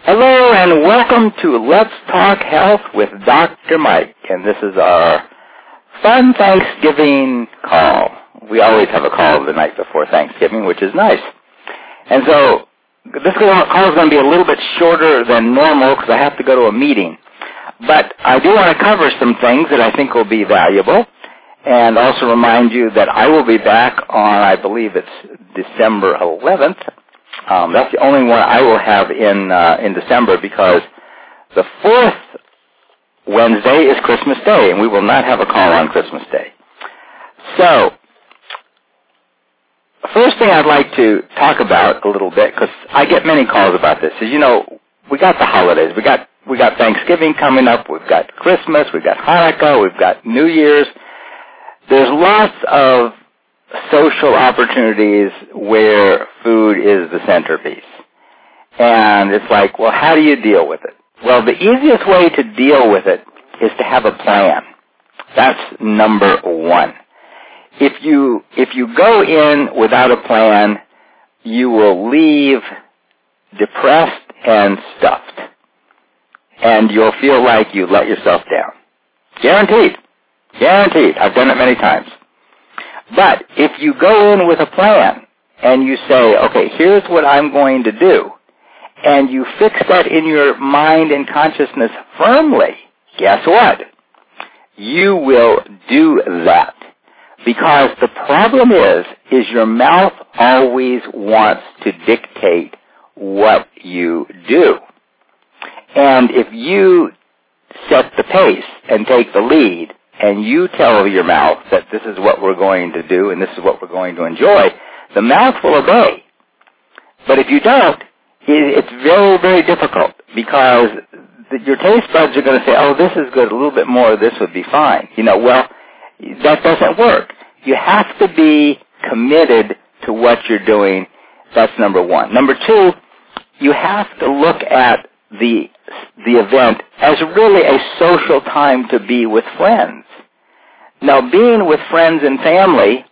Hello and welcome to Let's Talk Health with Dr. Mike, and this is our fun Thanksgiving call. We always have a call the night before Thanksgiving, which is nice. And so this call is going to be a little bit shorter than normal because I have to go to a meeting. But I do want to cover some things that I think will be valuable, and also remind you that I will be back on, I believe it's December 11th. That's the only one I will have in December because the 4th Wednesday is Christmas Day, and we will not have a call on Christmas Day. So, the first thing I'd like to talk about a little bit, because I get many calls about this, is, you know, we got the holidays. We got Thanksgiving coming up. We've got Christmas. We've got Hanukkah. We've got New Year's. There's lots of social opportunities where food is the centerpiece. And it's like, well, how do you deal with it? Well, the easiest way to deal with it is to have a plan. That's number one. If you go in without a plan, you will leave depressed and stuffed. And you'll feel like you let yourself down. Guaranteed. Guaranteed. I've done it many times. But if you go in with a plan and you say, okay, here's what I'm going to do, and you fix that in your mind and consciousness firmly, guess what? You will do that. Because the problem is your mouth always wants to dictate what you do. And if you set the pace and take the lead, and you tell your mouth that this is what we're going to do and this is what we're going to enjoy, the mouth will obey. But if you don't, it's very, very difficult because your taste buds are going to say, oh, this is good, a little bit more of this would be fine. You know, well, that doesn't work. You have to be committed to what you're doing. That's number one. Number two, you have to look at the event as really a social time to be with friends. Now, being with friends and family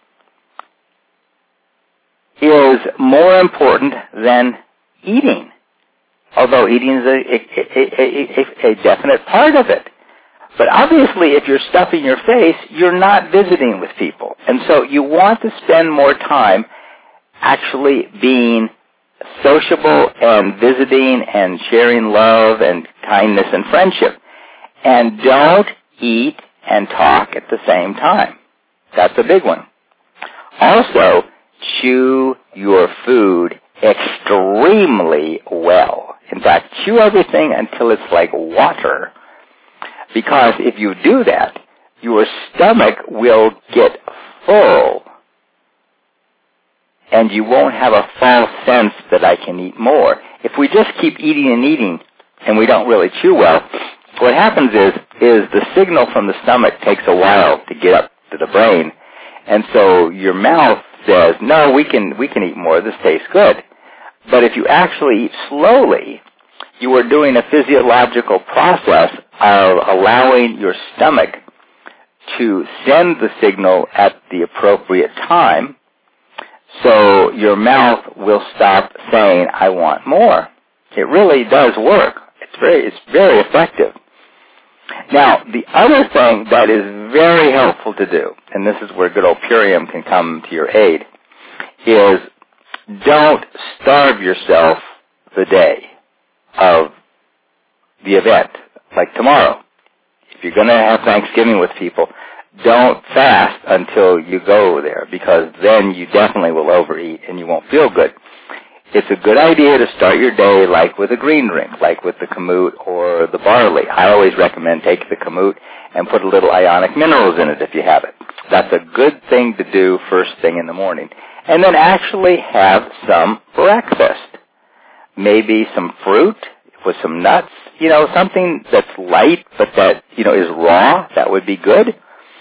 is more important than eating, although eating is a definite part of it. But obviously, if you're stuffing your face, you're not visiting with people. And so you want to spend more time actually being sociable and visiting and sharing love and kindness and friendship. And don't eat and talk at the same time. That's a big one. Also, chew your food extremely well. In fact, chew everything until it's like water. Because if you do that, your stomach will get full. And you won't have a false sense that I can eat more. If we just keep eating and eating and we don't really chew well, what happens is the signal from the stomach takes a while to get up to the brain. And so your mouth says, no, we can eat more. This tastes good. But if you actually eat slowly, you are doing a physiological process of allowing your stomach to send the signal at the appropriate time. So your mouth will stop saying, I want more. It really does work. It's very effective. Now, the other thing that is very helpful to do, and this is where good old Purium can come to your aid, is don't starve yourself the day of the event, like tomorrow. If you're going to have Thanksgiving with people, don't fast until you go there, because then you definitely will overeat and you won't feel good. It's a good idea to start your day like with a green drink, like with the kamut or the barley. I always recommend take the kamut and put a little ionic minerals in it if you have it. That's a good thing to do first thing in the morning. And then actually have some breakfast. Maybe some fruit with some nuts, you know, something that's light but that, you know, is raw. That would be good.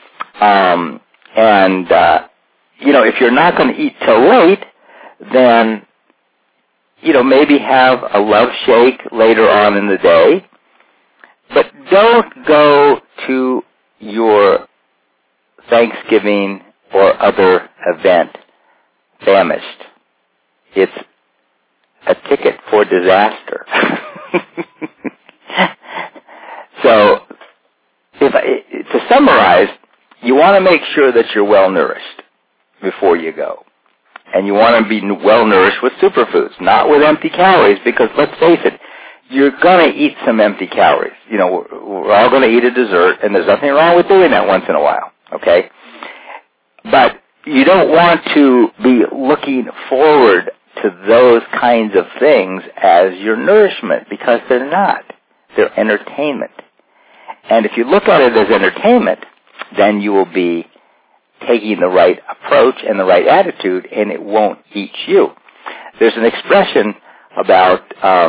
You know, if you're not going to eat till late, then, you know, maybe have a love shake later on in the day. But don't go to your Thanksgiving or other event famished. It's a ticket for disaster. So, to summarize, you want to make sure that you're well nourished before you go. And you want to be well nourished with superfoods, not with empty calories, because let's face it, you're going to eat some empty calories. You know, we're all going to eat a dessert, and there's nothing wrong with doing that once in a while, okay? But you don't want to be looking forward to those kinds of things as your nourishment, because they're not. They're entertainment. And if you look at it as entertainment, then you will be taking the right approach and the right attitude, and it won't eat you. There's an expression about,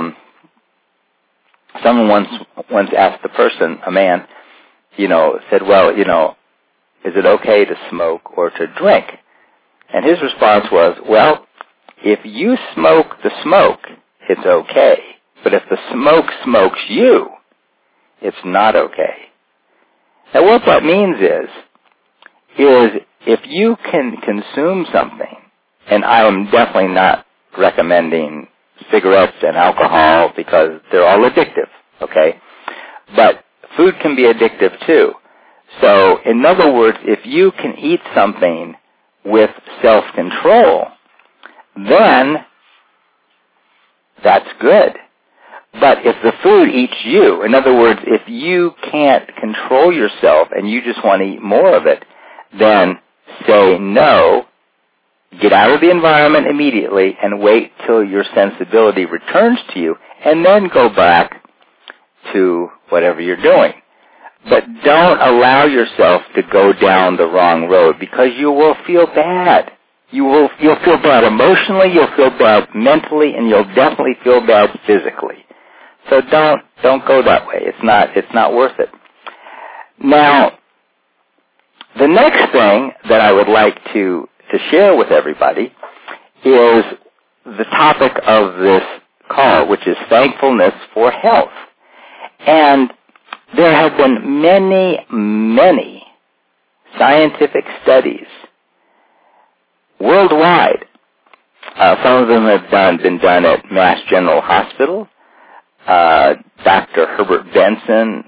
someone once asked the person, a man, said, well, is it okay to smoke or to drink? And his response was, well, if you smoke the smoke, it's okay. But if the smoke smokes you, it's not okay. Now what that means is if you can consume something, and I am definitely not recommending cigarettes and alcohol because they're all addictive, okay? But food can be addictive too. So, in other words, if you can eat something with self-control, then that's good. But if the food eats you, in other words, if you can't control yourself and you just want to eat more of it, then say no, get out of the environment immediately, and wait till your sensibility returns to you, and then go back to whatever you're doing. But don't allow yourself to go down the wrong road, because you will feel bad. You'll feel bad emotionally, you'll feel bad mentally, and you'll definitely feel bad physically. So don't go that way. It's not worth it. Now, the next thing that I would like to share with everybody is the topic of this call, which is thankfulness for health. And there have been many, many scientific studies worldwide. Some of them have been done at Mass General Hospital. Dr. Herbert Benson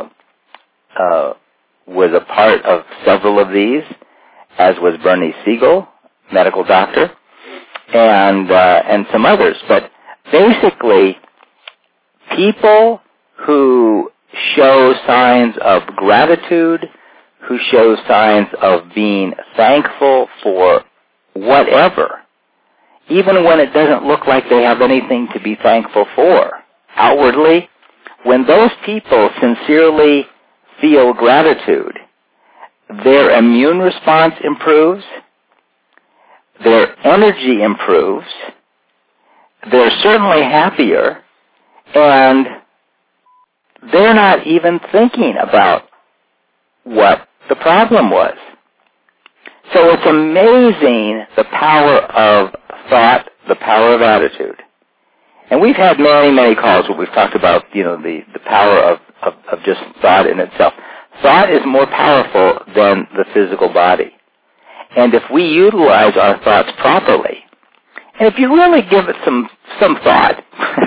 was a part of several of these, as was Bernie Siegel, medical doctor, and some others. But basically, people who show signs of gratitude, who show signs of being thankful for whatever, even when it doesn't look like they have anything to be thankful for outwardly, when those people sincerely feel gratitude, their immune response improves, their energy improves, they're certainly happier, and they're not even thinking about what the problem was. So it's amazing the power of thought, the power of attitude. And we've had many, many calls where we've talked about, the power of just thought in itself. Thought is more powerful than the physical body. And if we utilize our thoughts properly, and if you really give it some thought,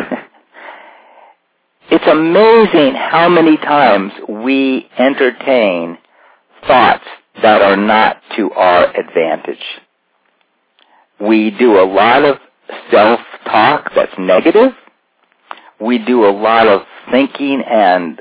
it's amazing how many times we entertain thoughts that are not to our advantage. We do a lot of self-talk that's negative. We do a lot of thinking and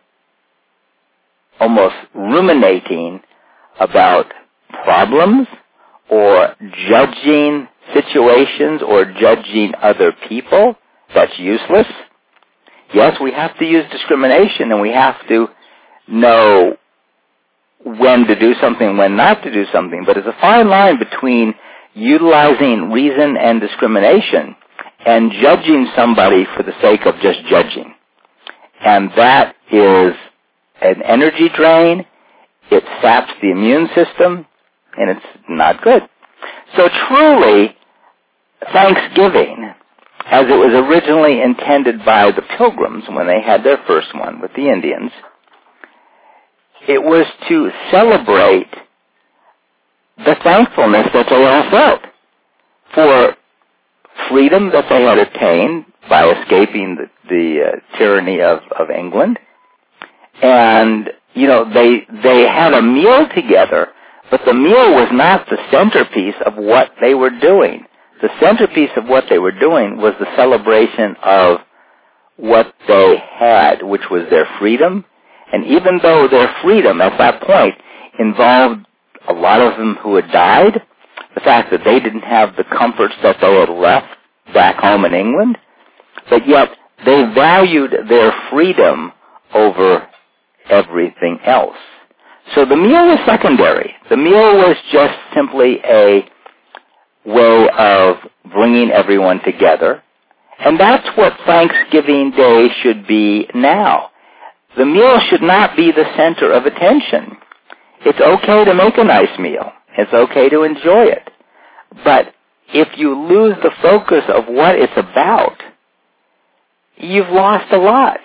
almost ruminating about problems or judging situations or judging other people. That's useless. Yes, we have to use discrimination, and we have to know when to do something, when not to do something. But there's a fine line between utilizing reason and discrimination and judging somebody for the sake of just judging. And that is an energy drain. It saps the immune system, and it's not good. So truly, Thanksgiving, as it was originally intended by the Pilgrims when they had their first one with the Indians, it was to celebrate the thankfulness that they all felt for freedom that they had attained by escaping the tyranny of England. And, they had a meal together, but the meal was not the centerpiece of what they were doing. The centerpiece of what they were doing was the celebration of what they had, which was their freedom. And even though their freedom at that point involved a lot of them who had died, the fact that they didn't have the comforts that they had left back home in England, but yet they valued their freedom over everything else. So the meal was secondary. The meal was just simply a way of bringing everyone together. And that's what Thanksgiving Day should be now. The meal should not be the center of attention. It's okay to make a nice meal. It's okay to enjoy it. But if you lose the focus of what it's about, you've lost a lot.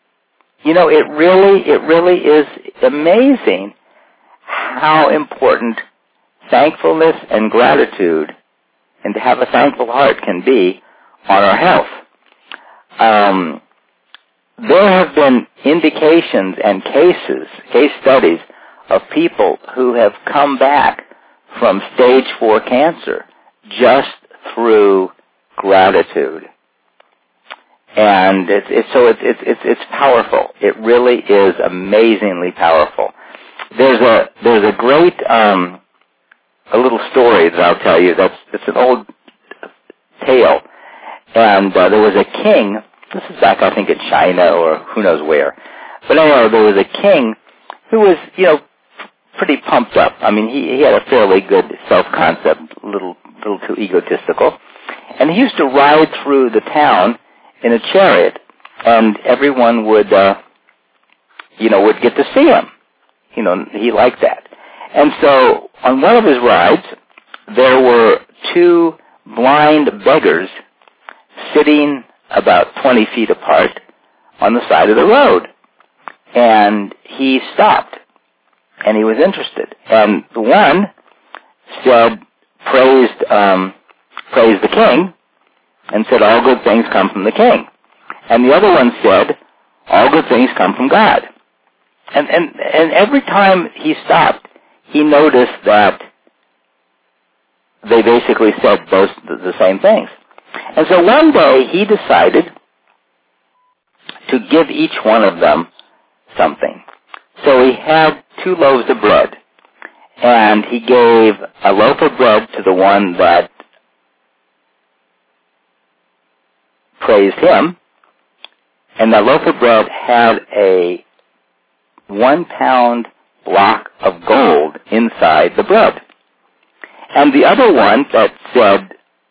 It really is amazing how important thankfulness and gratitude and to have a thankful heart can be on our health. There have been indications and case studies of people who have come back from stage 4 cancer just through gratitude. And it's powerful. It really is amazingly powerful. There's a great a little story that I'll tell you. It's an old tale, and there was a king. This is back, I think, in China or who knows where. But anyway, there was a king who was, pretty pumped up. I mean, he had a fairly good self-concept, a little too egotistical, and he used to ride through the town in a chariot, and everyone would get to see him. He liked that. And so, on one of his rides, there were 2 blind beggars sitting about 20 feet apart on the side of the road. And he stopped, and he was interested. And the one said, praised the king, and said, all good things come from the king. And the other one said, all good things come from God. And every time he stopped, he noticed that they basically said both the same things. And so one day he decided to give each one of them something. So he had 2 loaves of bread, and he gave a loaf of bread to the one that praised him, and that loaf of bread had a 1-pound block of gold inside the bread. And the other one that said,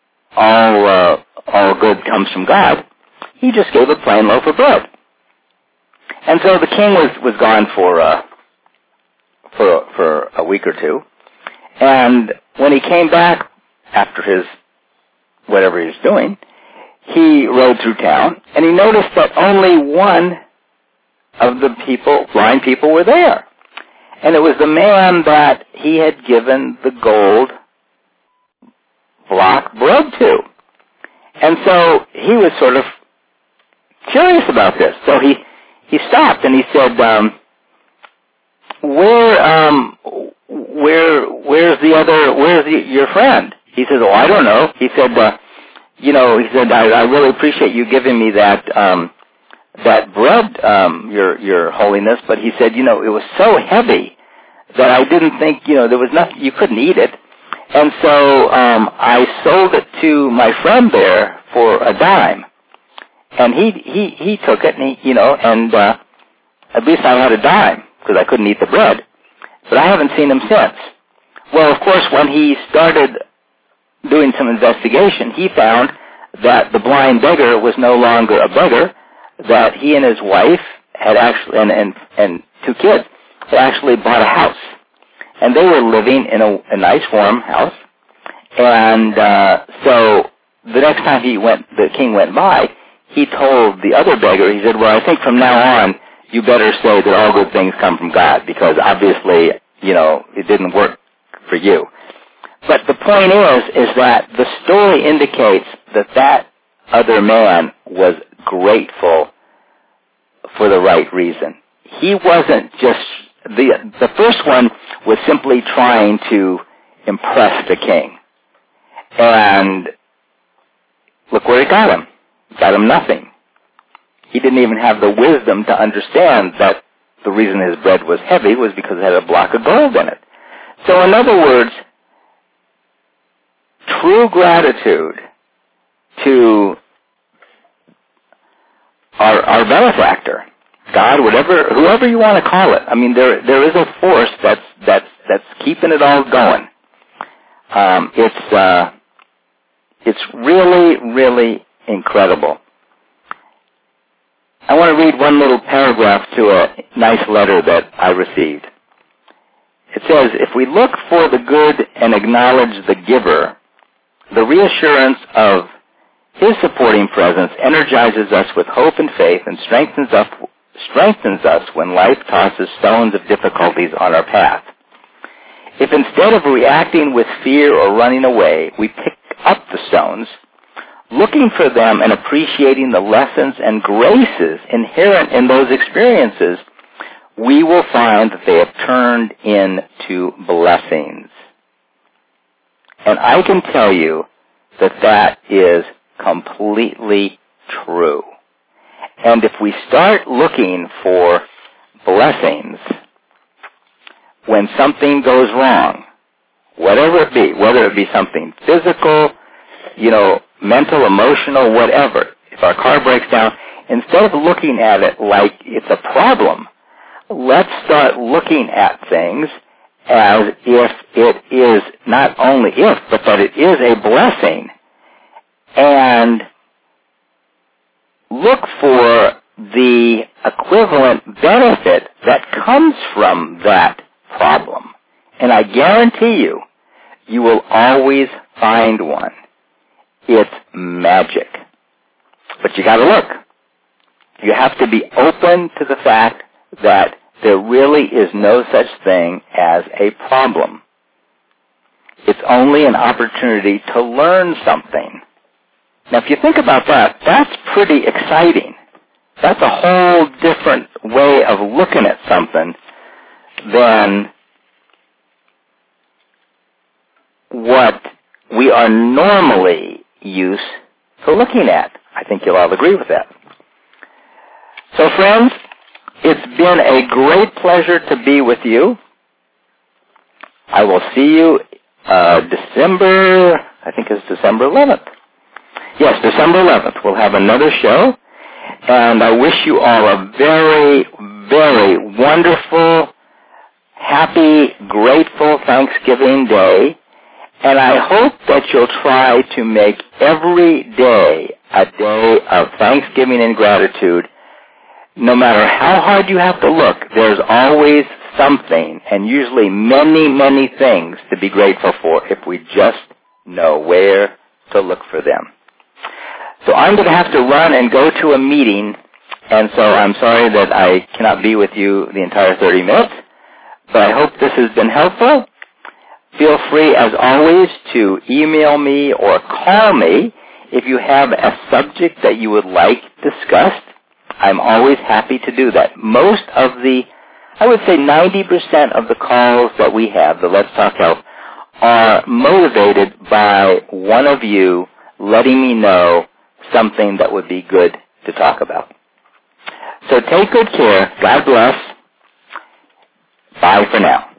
all good comes from God, he just gave a plain loaf of bread. And so the king was gone for a week or 2, and when he came back after his whatever he was doing, he rode through town, and he noticed that only one of the blind people were there. And it was the man that he had given the gold block bread to. And so he was sort of curious about this. So he stopped and he said, where's your friend? He says, I don't know. He said, I really appreciate you giving me that bread, your holiness, but he said, it was so heavy that I didn't think, there was nothing, you couldn't eat it. And so, I sold it to my friend there for a dime. And he took it and at least I had a dime because I couldn't eat the bread. But I haven't seen him since. Well, of course, when he started doing some investigation, he found that the blind beggar was no longer a beggar, that he and his wife had actually, and 2 kids, had actually bought a house. And they were living in a nice warm house. And so the next time the king went by, he told the other beggar, he said, well, I think from now on, you better say that all good things come from God, because obviously, it didn't work for you. But the point is that the story indicates that other man was grateful for the right reason. He wasn't just, the first one was simply trying to impress the king. And look where it got him. Got him nothing. He didn't even have the wisdom to understand that the reason his bread was heavy was because it had a block of gold in it. So in other words, true gratitude to our benefactor, God, whoever you want to call it. I mean, there is a force that's keeping it all going. It's really, really incredible. I want to read one little paragraph to a nice letter that I received. It says, if we look for the good and acknowledge the giver, the reassurance of his supporting presence energizes us with hope and faith and strengthens us when life tosses stones of difficulties on our path. If instead of reacting with fear or running away, we pick up the stones, looking for them and appreciating the lessons and graces inherent in those experiences, we will find that they have turned into blessings. And I can tell you that is completely true. And if we start looking for blessings when something goes wrong, whatever it be, whether it be something physical, mental, emotional, whatever, if our car breaks down, instead of looking at it like it's a problem, let's start looking at things as if it is not only if, but that it is a blessing, and look for the equivalent benefit that comes from that problem. And I guarantee you, you will always find one. It's magic. But you gotta look. You have to be open to the fact that there really is no such thing as a problem. It's only an opportunity to learn something. Now, if you think about that, that's pretty exciting. That's a whole different way of looking at something than what we are normally used to looking at. I think you'll all agree with that. So, friends, it's been a great pleasure to be with you. I will see you December 11th. Yes, December 11th. We'll have another show, and I wish you all a very, very wonderful, happy, grateful Thanksgiving Day, and I hope that you'll try to make every day a day of thanksgiving and gratitude. No matter how hard you have to look, there's always something, and usually many, many things to be grateful for if we just know where to look for them. So I'm going to have to run and go to a meeting, and so I'm sorry that I cannot be with you the entire 30 minutes, but I hope this has been helpful. Feel free, as always, to email me or call me if you have a subject that you would like discussed. I'm always happy to do that. Most of I would say 90% of the calls that we have, the Let's Talk Health, are motivated by one of you letting me know something that would be good to talk about. So take good care. God bless. Bye for now.